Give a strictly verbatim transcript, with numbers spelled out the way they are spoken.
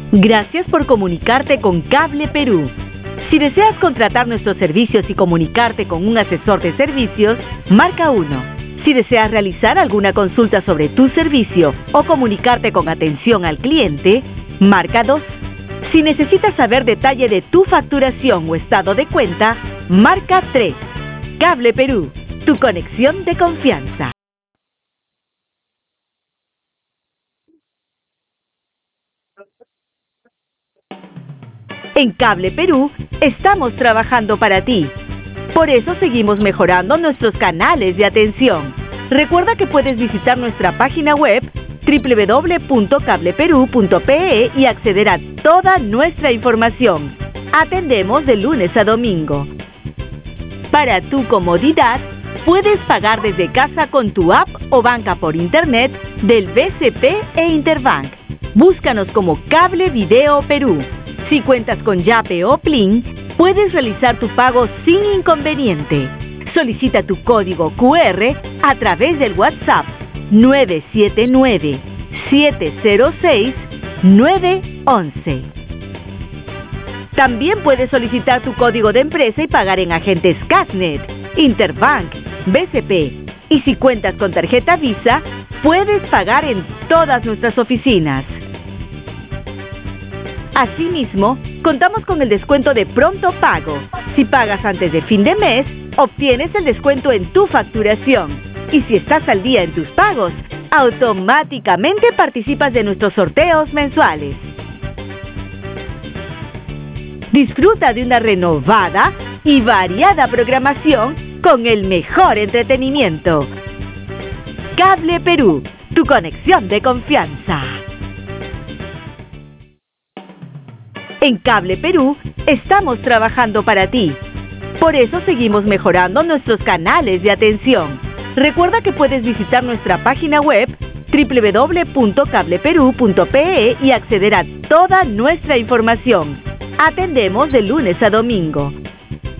Gracias por comunicarte con Cable Perú. Si deseas contratar nuestros servicios y comunicarte con un asesor de servicios, marca uno. Si deseas realizar alguna consulta sobre tu servicio o comunicarte con atención al cliente, marca dos. Si necesitas saber detalle de tu facturación o estado de cuenta, marca tres. Cable Perú, tu conexión de confianza. En Cable Perú estamos trabajando para ti. Por eso seguimos mejorando nuestros canales de atención. Recuerda que puedes visitar nuestra página web doble u doble u doble u punto cable perú punto pe e y acceder a toda nuestra información. Atendemos de lunes a domingo. Para tu comodidad, puedes pagar desde casa con tu app o banca por internet del B C P e Interbank. Búscanos como Cable Video Perú. Si cuentas con Yape o Plin, puedes realizar tu pago sin inconveniente. Solicita tu código cu erre a través del WhatsApp nueve siete nueve, siete cero seis, nueve once. También puedes solicitar tu código de empresa y pagar en agentes Casnet, Interbank, B C P. Y si cuentas con tarjeta Visa, puedes pagar en todas nuestras oficinas. Asimismo, contamos con el descuento de pronto pago. Si pagas antes de fin de mes, obtienes el descuento en tu facturación. Y si estás al día en tus pagos, automáticamente participas de nuestros sorteos mensuales. Disfruta de una renovada y variada programación con el mejor entretenimiento. Cable Perú, tu conexión de confianza. En Cable Perú estamos trabajando para ti. Por eso seguimos mejorando nuestros canales de atención. Recuerda que puedes visitar nuestra página web doble u doble u doble u punto cable perú punto pe e y acceder a toda nuestra información. Atendemos de lunes a domingo.